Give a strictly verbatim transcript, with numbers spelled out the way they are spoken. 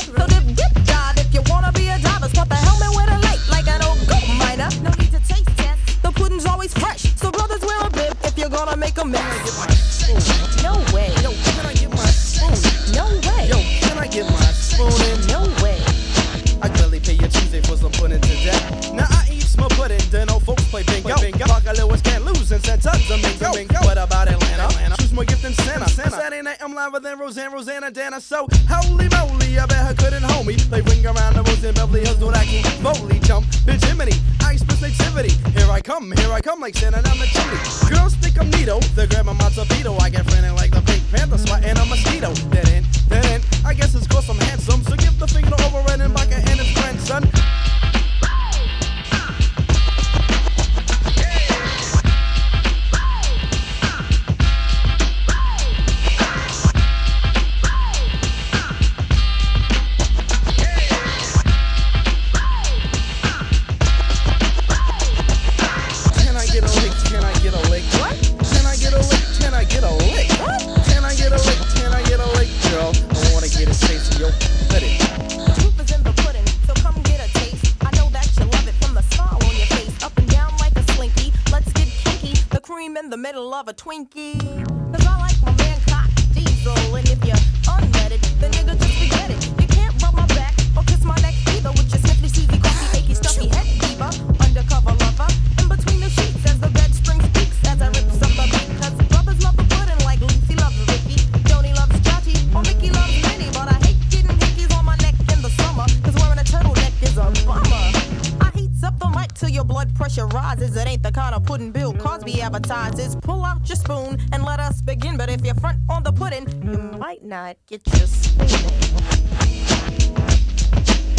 So dip, dip, dive if you wanna be a diver. Spot the helmet with a light like an old gold miner. No need to taste test. The pudding's always fresh. So brothers wear a bib if you're gonna make a mess. No way. Yo, can I get my spoon? No way. Yo, can I get my spoon in? No way. I gladly pay your Tuesday for some pudding today. Now I eat small pudding, then old folks play bingo. bingo. Parker Lewis can't lose and send tons of bingo. bingo. What about Atlanta? Atlanta? Choose more gift than Santa. Santa. Saturday night I'm liver than Roseanne, Rosanna, Dana. So holy moly, I bet her couldn't hold me. They ring around the rose in Beverly Hills, do that king Foley jump. Bitch Jiminy, ice plus nativity. Here I come, here I come like Santa, I'm a chimney. Girls think I'm neato, they grab my torpedo. I get frantic like the Pink Panther, swatting a mosquito. Dead end, dead end. I guess it's cause I'm handsome, so give the finger to Overend and Baca and his grandson. Of a Twinkie, cause I like my man cock diesel. And if you're unleaded, then nigga just forget it. You can't rub my back or kiss my neck either with your sniffly, sleazy, coffee, achy, stuffy head diva. Undercover lover, in between the sheets as the bed spring speaks. As I rips up the beat, cause brothers love the pudding like Lucy loves Ricky. Joni loves Jotty, or Mickey loves Minnie. But I hate getting hickeys on my neck in the summer, cause wearing a turtleneck is a bummer. I heats up the mic till your blood pressure rises. It ain't the kind of pudding Bill Cosby advertises. Pull out your spoon and let us begin. But if you're front on the pudding, you might not get your spoon in.